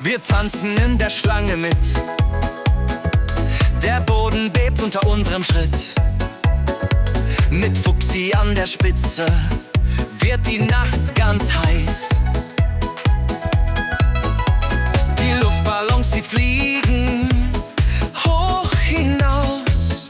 Wir tanzen in der Schlange mit. Der Boden bebt unter unserem Schritt. Mit Fuchsi an der Spitze wird die Nacht ganz heiß. Die Luftballons, sie fliegen hoch hinaus.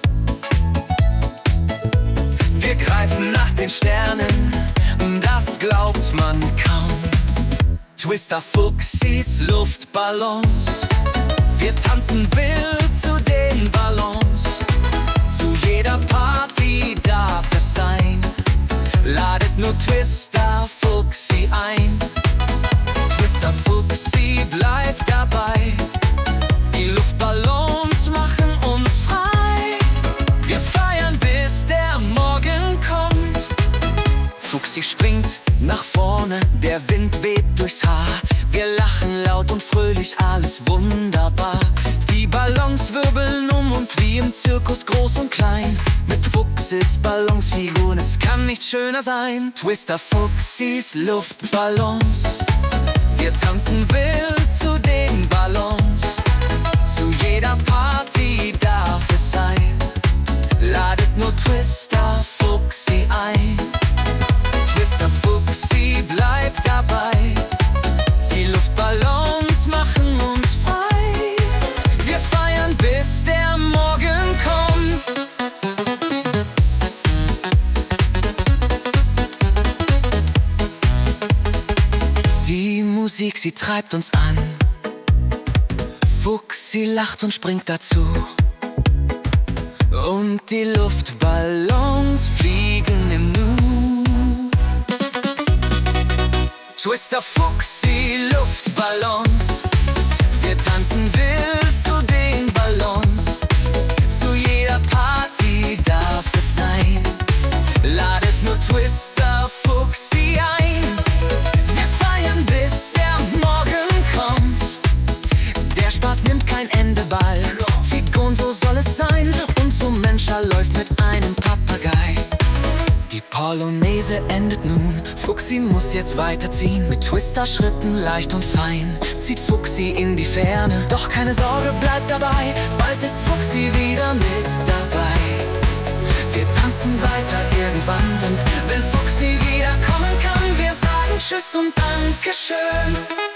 Wir greifen nach den Sternen, das glaubt man kaum. Twister Fuchsis Luftballons. Wir tanzen wild zu den Ballons. Zu jeder Party darf es sein. Ladet nur Twister Fuchsi ein. Twister Fuchsi bleibt dabei. Die Luftballons machen uns frei. Wir feiern, bis der Morgen kommt. Fuchsi springt nach vorne, der Wind weht durchs Haar. Wir lachen laut und fröhlich, alles wunderbar. Die Ballons wirbeln um uns wie im Zirkus, groß und klein. Mit Fuchsis Ballonsfiguren, es kann nicht schöner sein. Twister Fuchsis Luftballons. Wir tanzen wild zu den Ballons. Zu jeder Party darf es sein. Ladet nur Twister Fuchsi ein. Twister Fuchsi bleibt dabei. Die Luftballons machen uns frei. Wir feiern, bis der Morgen kommt. Die Musik, sie treibt uns an. Fuchsi lacht und springt dazu. Und die Luftballons fliegen im Nu. Twister Fuchsi Luftballons. Wir tanzen wild zu den Ballons. Zu jeder Party darf es sein. Ladet nur Twister Fuchsi ein. Wir feiern, bis der Morgen kommt. Der Spaß nimmt kein Ende bald. Figuren, so soll es sein. Und so Menscher läuft mit einem Papagei. Die Polonaise endet nun, Fuchsi muss jetzt weiterziehen. Mit Twister-Schritten leicht und fein zieht Fuchsi in die Ferne. Doch keine Sorge, bleibt dabei, bald ist Fuchsi wieder mit dabei. Wir tanzen weiter irgendwann und wenn Fuchsi wiederkommen kann, wir sagen Tschüss und Dankeschön.